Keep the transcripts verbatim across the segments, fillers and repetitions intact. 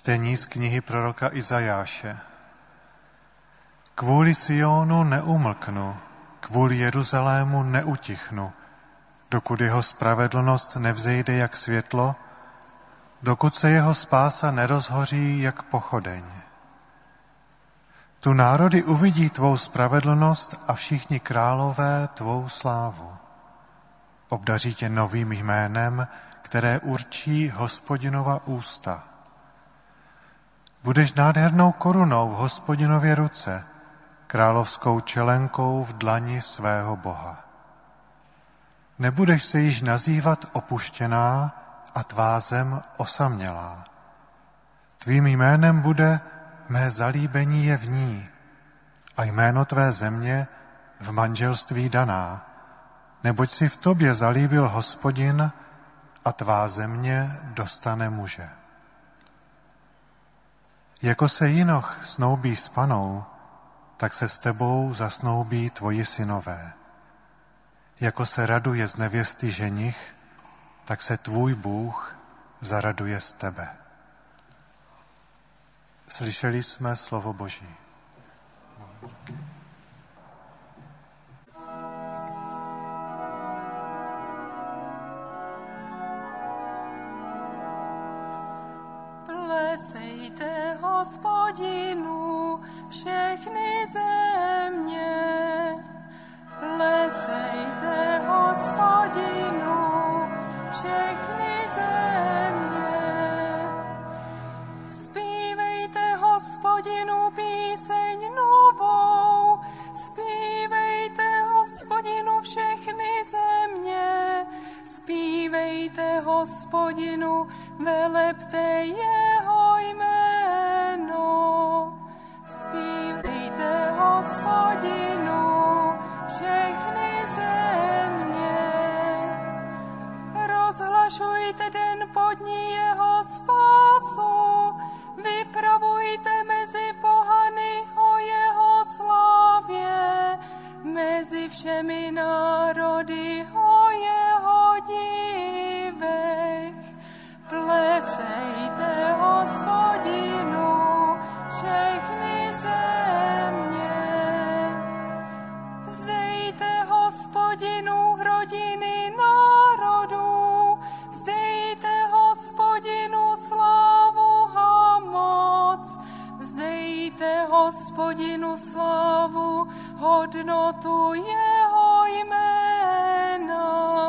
Čtení z knihy proroka Izajáše. Kvůli Sionu neumlknu, kvůli Jeruzalému neutichnu, dokud jeho spravedlnost nevzejde jak světlo, dokud se jeho spása nerozhoří jak pochodeň. Tu národy uvidí tvou spravedlnost a všichni králové tvou slávu. Obdaří tě novým jménem, které určí Hospodinova ústa. Budeš nádhernou korunou v Hospodinově ruce, královskou čelenkou v dlani svého Boha. Nebudeš se již nazývat opuštěná a tvá zem osamělá. Tvým jménem bude mé zalíbení je v ní a jméno tvé země v manželství daná, neboť si v tobě zalíbil Hospodin a tvá země dostane muže. Jako se jinoch snoubí s panou, tak se s tebou zasnoubí tvoji synové. Jako se raduje z nevěsty ženich, tak se tvůj Bůh zaraduje z tebe. Slyšeli jsme slovo Boží. Plesejte Hospodinu všechny země, plesejte Hospodinu všechny země. Zpívejte Hospodinu píseň novou, zpívejte Hospodinu všechny země, zpívejte Hospodinu, velepte jeho jméno. Zpívejte Hospodinu všechny země. Rozhlašujte den podní jeho spásu, vypravujte mezi pohany o jeho slávě, mezi všemi národy o jeho divech. Plesejte Hospodinu všechny země. Vzdejte Hospodinu rodiny národů, vzdejte Hospodinu slávu a moc, vzdejte Hospodinu slávu, hodnotu jeho jména.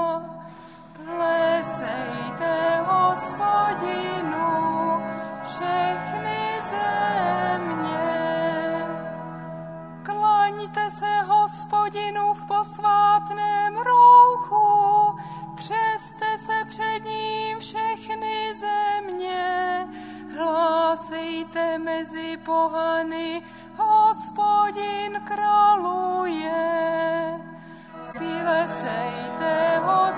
Plesejte Hospodinu všechny země. Klaňte se Hospodinu v posvátném rouchu, třeste se před ním všechny země. Hlásejte mezi pohany, Hospodin králuje. Plesejte Hospodinu